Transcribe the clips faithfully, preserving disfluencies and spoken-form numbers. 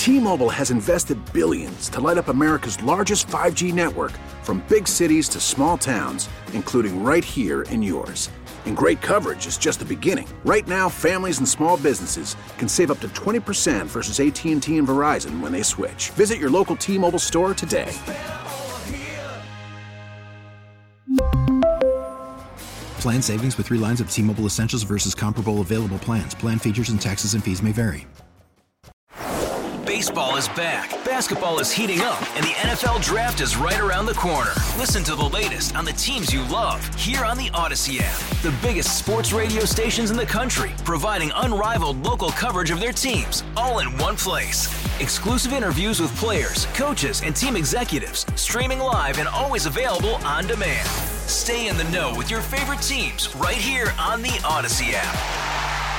T-Mobile has invested billions to light up America's largest five G network, from big cities to small towns, including right here in yours. And great coverage is just the beginning. Right now, families and small businesses can save up to twenty percent versus A T and T and Verizon when they switch. Visit your local T-Mobile store today. Plan savings with three lines of T-Mobile Essentials versus comparable available plans. Plan features and taxes and fees may vary. Baseball is back, basketball is heating up, and the N F L Draft is right around the corner. Listen to the latest on the teams you love here on the Odyssey app. The biggest sports radio stations in the country, providing unrivaled local coverage of their teams, all in one place. Exclusive interviews with players, coaches, and team executives, streaming live and always available on demand. Stay in the know with your favorite teams right here on the Odyssey app.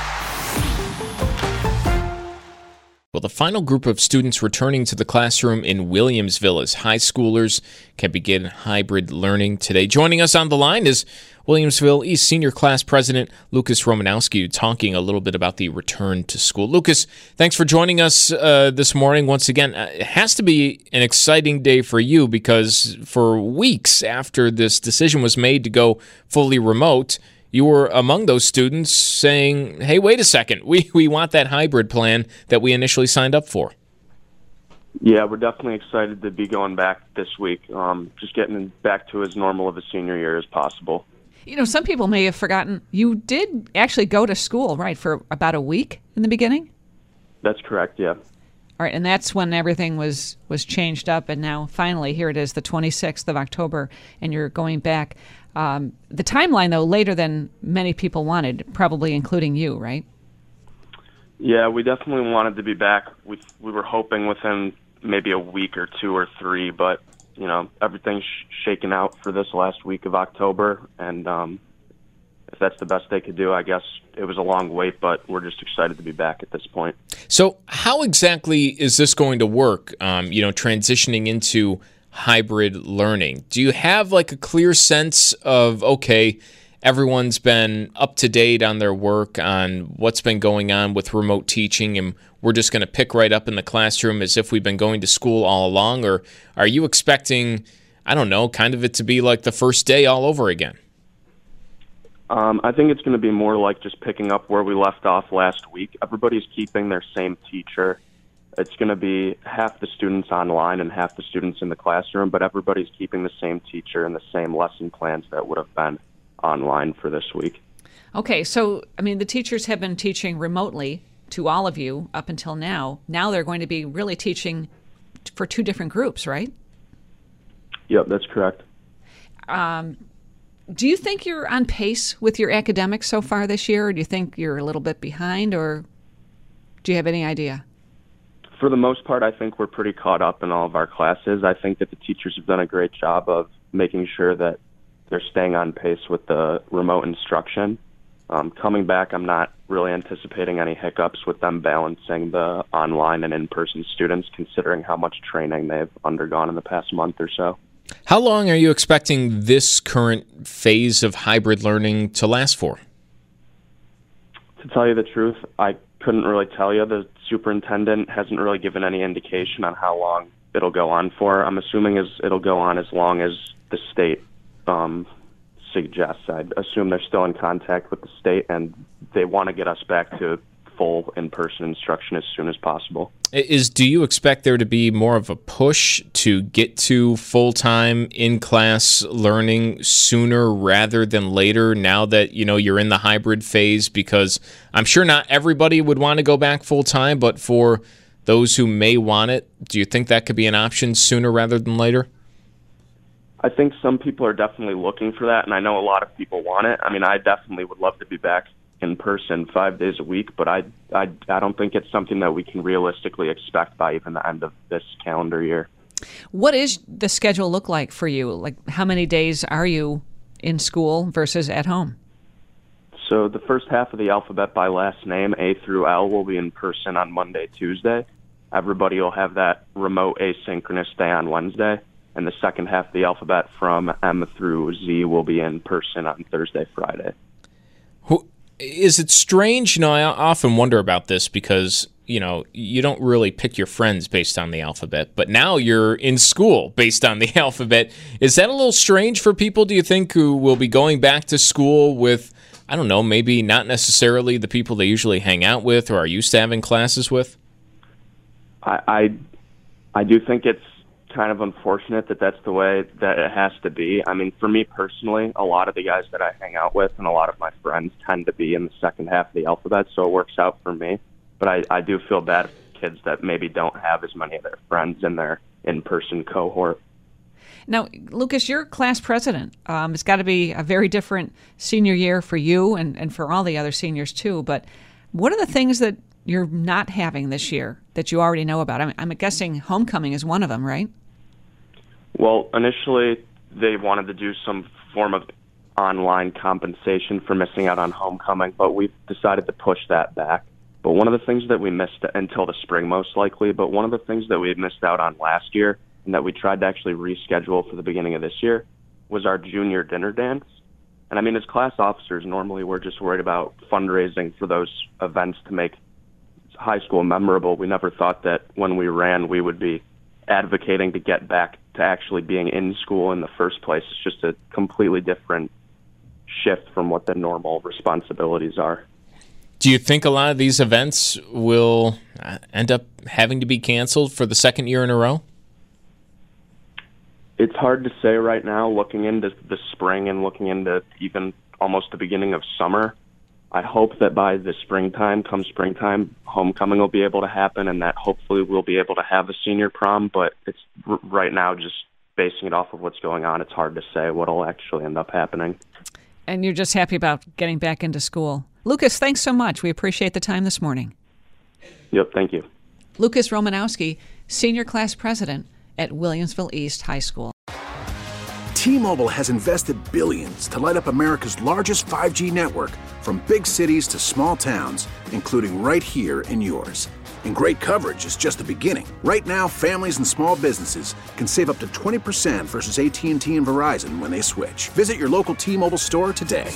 Well, the final group of students returning to the classroom in Williamsville as high schoolers can begin hybrid learning today. Joining us on the line is Williamsville East Senior Class President Lucas Romanowski, talking a little bit about the return to school. Lucas, thanks for joining us uh, this morning once again. Uh, it has to be an exciting day for you, because for weeks after this decision was made to go fully remote, you were among those students saying, hey, wait a second, we, we want that hybrid plan that we initially signed up for. Yeah, we're definitely excited to be going back this week, um, just getting back to as normal of a senior year as possible. You know, some people may have forgotten, you did actually go to school, right, for about a week in the beginning? That's correct, yeah. All right, and that's when everything was, was changed up, and now finally here it is, the twenty-sixth of October, and you're going back. Um, the timeline, though, later than many people wanted, probably including you, right? Yeah, we definitely wanted to be back. We we were hoping within maybe a week or two or three, but, you know, everything's sh- shaken out for this last week of October, and um, if that's the best they could do, I guess it was a long wait, but we're just excited to be back at this point. So how exactly is this going to work, um, you know, transitioning into hybrid learning? Do you have like a clear sense of, okay, everyone's been up to date on their work, on what's been going on with remote teaching, and we're just going to pick right up in the classroom as if we've been going to school all along? Or are you expecting, I don't know, kind of it to be like the first day all over again? Um, I think it's going to be more like just picking up where we left off last week. Everybody's keeping their same teacher. It's going to be half the students online and half the students in the classroom, but everybody's keeping the same teacher and the same lesson plans that would have been online for this week. Okay, so, I mean, the teachers have been teaching remotely to all of you up until now. Now they're going to be really teaching for two different groups, right? Yep, that's correct. Um, do you think you're on pace with your academics so far this year, or do you think you're a little bit behind, or do you have any idea? For the most part, I think we're pretty caught up in all of our classes. I think that the teachers have done a great job of making sure that they're staying on pace with the remote instruction. Um, coming back, I'm not really anticipating any hiccups with them balancing the online and in-person students, considering how much training they've undergone in the past month or so. How long are you expecting this current phase of hybrid learning to last for? To tell you the truth, I couldn't really tell you. The superintendent hasn't really given any indication on how long it'll go on for. I'm assuming is it'll go on as long as the state um, suggests. I assume they're still in contact with the state, and they want to get us back to full in-person instruction as soon as possible. Is do you expect there to be more of a push to get to full-time in-class learning sooner rather than later, now that, you know, you're in the hybrid phase? Because I'm sure not everybody would want to go back full-time, but for those who may want it, do you think that could be an option sooner rather than later? I think some people are definitely looking for that, and I know a lot of people want it. I mean, I definitely would love to be back in person five days a week, but I, I, I don't think it's something that we can realistically expect by even the end of this calendar year. What is the schedule look like for you? Like, how many days are you in school versus at home? So the first half of the alphabet by last name, A through L, will be in person on Monday, Tuesday. Everybody will have that remote asynchronous day on Wednesday. And the second half of the alphabet from M through Z will be in person on Thursday, Friday. Who, is it strange? You know, I often wonder about this because you know, you don't really pick your friends based on the alphabet, but now you're in school based on the alphabet. Is that a little strange for people, do you think, who will be going back to school with, I don't know, maybe not necessarily the people they usually hang out with or are used to having classes with? I I, I do think it's kind of unfortunate that that's the way that it has to be. I mean, for me personally, a lot of the guys that I hang out with and a lot of my friends tend to be in the second half of the alphabet, so it works out for me. But I, I do feel bad for kids that maybe don't have as many of their friends in their in-person cohort. Now, Lucas, you're class president. Um, it's got to be a very different senior year for you and, and for all the other seniors too. But what are the things that you're not having this year that you already know about? I'm, I'm guessing homecoming is one of them, right? Well, initially they wanted to do some form of online compensation for missing out on homecoming, but we've decided to push that back. But one of the things that we missed until the spring, most likely, but one of the things that we had missed out on last year and that we tried to actually reschedule for the beginning of this year was our junior dinner dance. And I mean, as class officers, normally we're just worried about fundraising for those events to make high school memorable. We never thought that when we ran, we would be advocating to get back to actually being in school in the first place. It's just a completely different shift from what the normal responsibilities are. Do you think a lot of these events will end up having to be canceled for the second year in a row? It's hard to say right now, looking into the spring and looking into even almost the beginning of summer. I hope that by the springtime, come springtime, homecoming will be able to happen and that hopefully we'll be able to have a senior prom. But it's r- right now, just basing it off of what's going on, it's hard to say what will actually end up happening. And you're just happy about getting back into school. Lucas, thanks so much. We appreciate the time this morning. Yep, thank you. Lucas Romanowski, Senior Class President at Williamsville East High School. T-Mobile has invested billions to light up America's largest five G network, from big cities to small towns, including right here in yours. And great coverage is just the beginning. Right now, families and small businesses can save up to twenty percent versus A T and T and Verizon when they switch. Visit your local T-Mobile store today.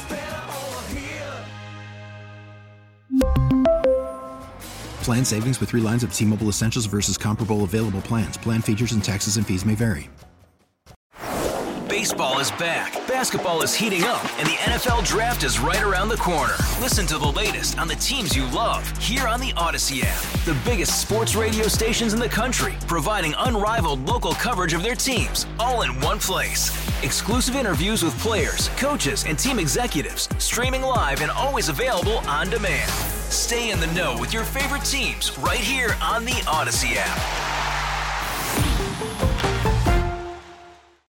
Plan savings with three lines of T-Mobile Essentials versus comparable available plans. Plan features and taxes and fees may vary. Baseball is back, basketball is heating up, and the N F L Draft is right around the corner. Listen to the latest on the teams you love here on the Odyssey app. The biggest sports radio stations in the country, providing unrivaled local coverage of their teams, all in one place. Exclusive interviews with players, coaches, and team executives, streaming live and always available on demand. Stay in the know with your favorite teams right here on the Odyssey app.